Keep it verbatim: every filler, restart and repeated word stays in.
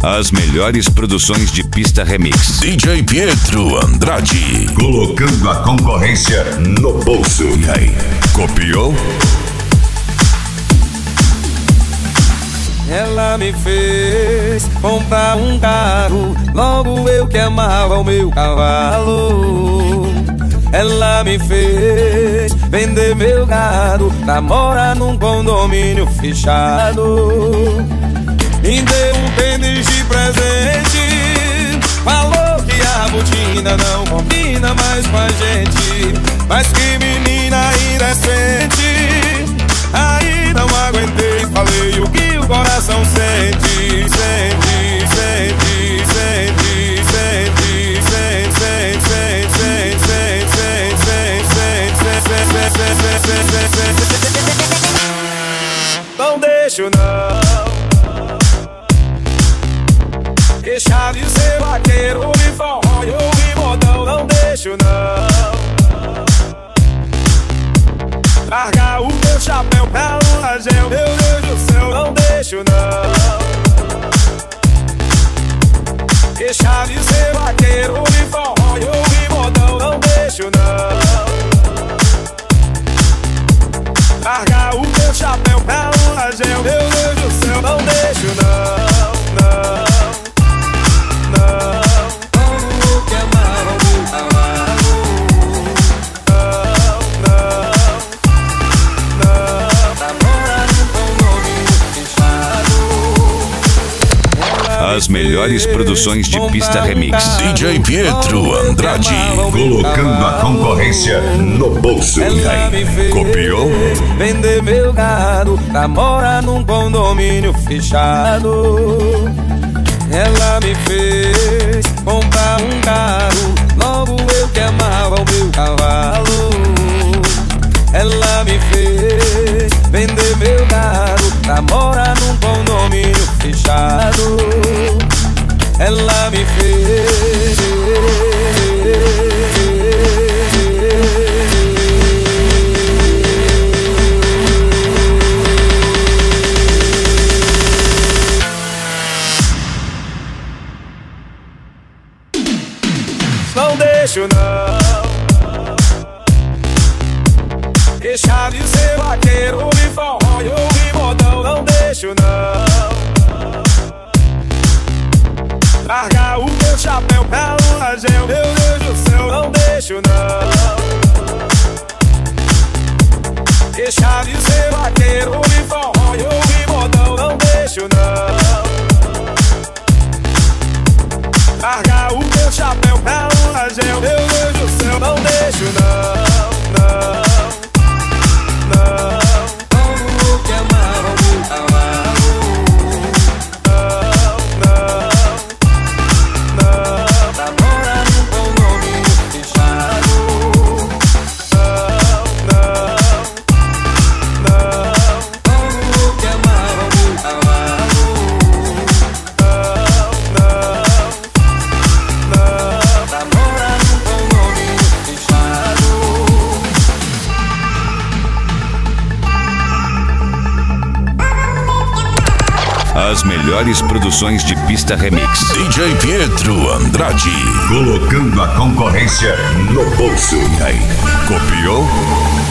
As melhores produções de pista remix. D J Pietro Andrade. Colocando a concorrência no bolso. E aí, copiou? Ela me fez comprar um carro, logo eu que amava o meu cavalo. Ela me fez vender meu gado pra morar num condomínio fechado. Me deu um tênis de presente, falou que a botina não combina mais com a gente. Mas que menina indecente, aí não aguentei, falei o que o coração sente. Sente, sente, sente, sente, sente, sente, sente, sente. Não deixo não deixar de ser vaqueiro, me forró e ouvir modão. Não deixo não largar o meu chapéu pra lua gel, meu Deus do céu. Não deixo não deixar de ser vaqueiro, me forró e ouvir modão. Não deixo não largar o meu chapéu pra lua gel, meu Deus do céu. Não deixo não, não. As melhores produções de pista remix. D J Pietro Andrade. Colocando a concorrência no bolso. E aí, copiou? Vender meu gado pra morar num condomínio fechado. Ela me fez comprar um carro, logo eu que amava o meu cavalo. Ela me fez vender meu gado pra morar num condomínio fechado. Ela me fez não deixo não deixar de ser vaqueiro, me forró e ouvir modão. Não deixo não largar o meu chapéu pra lua gel, meu Deus do céu. Não deixo não deixar de ser vaqueiro, me forró e ouvir modão. Não deixo não largar o meu chapéu pra lua gel, meu Deus do céu. Não deixo não, não, não. Como que amava o meu cavalo. Não, não, não. Pra morar num condomínio fechado. Não, não, não. Como que amava o meu cavalo. Não, não, pra morar num condomínio fechado. As melhores produções de pista remix. D J Pietro Andrade. Colocando a concorrência no bolso. E aí, copiou?